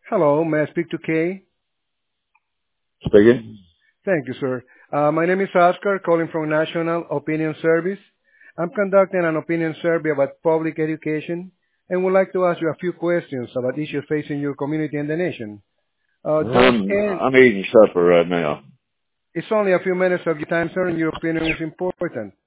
Hello, may I speak to Kay? Speaking. Thank you, sir. My name is Oscar, calling from National Opinion Service. I'm conducting an opinion survey about public education and would like to ask you a few questions about issues facing your community and the nation. I'm eating supper right now. It's only a few minutes of your time, sir, and your opinion is important.